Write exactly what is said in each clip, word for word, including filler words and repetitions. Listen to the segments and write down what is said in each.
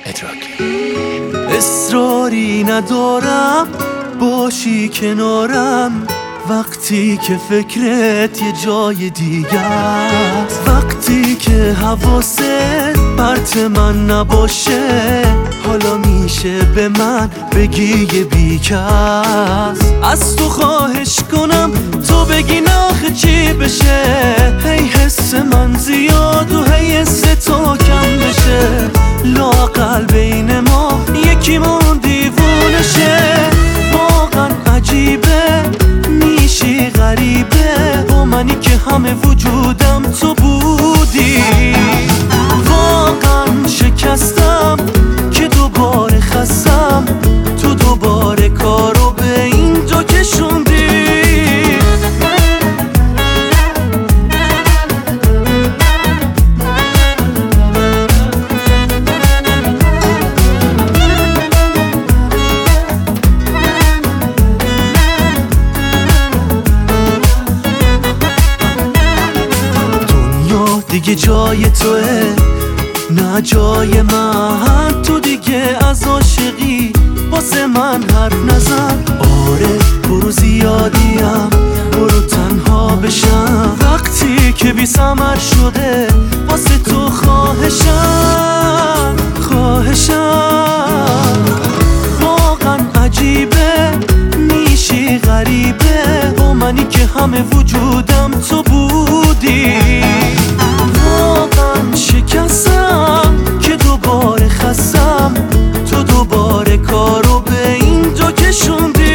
ادراک. اصراری ندارم باشی کنارم وقتی که فکرت یه جای دیگه است، وقتی که حواست پرت من نباشه، حالا میشه به من بگی یه بیکس. از تو خواهش کنم تو بگی ناخه چی بشه، هی حس من زیاد و هی حس تو کم بشه، لااقل بین ما یکیمون دیوونه شه. واقعا عجیبه میشی غریبه با منی که همه وجودم تو بودی. واقعا شکستم که دوباره خستم، تو دوباره کارو به این دو کشوندی. دیگه جای توه نه جای من، تو دیگه از عاشقی واسه من حرف نزن. آره برو زیادیم برو تنها بشم، وقتی که بی ثمر شده واسه تو خواهشم خواهشم. واقعا عجیبه میشی غریبه با منی که همه وجودم تو بودی. واقعا شکستم که دوباره خستم، تو دوباره کارو به این دو کشوندی.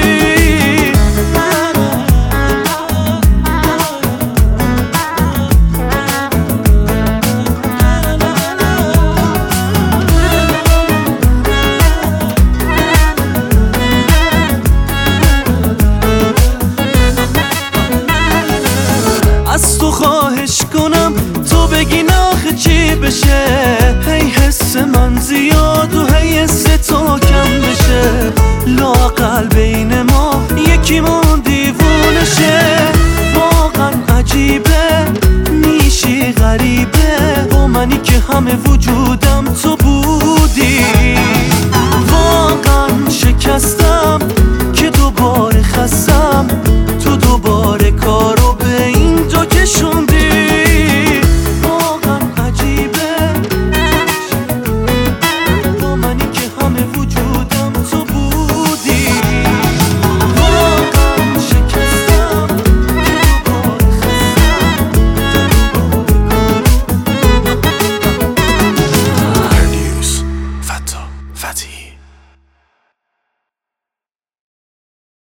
از تو خواهش کنم تو بگی ناخه چی بشه، هی حس من زیاد و هی حس تو کم بشه، لااقل بین ما یکیمون دیوونه شه. واقعا عجیبه میشی غریبه با منی که همه وجودم تو بودی. واقعا شکستم که دوباره خستم، تو دوباره کارو به این دو کشوندی. Fatih.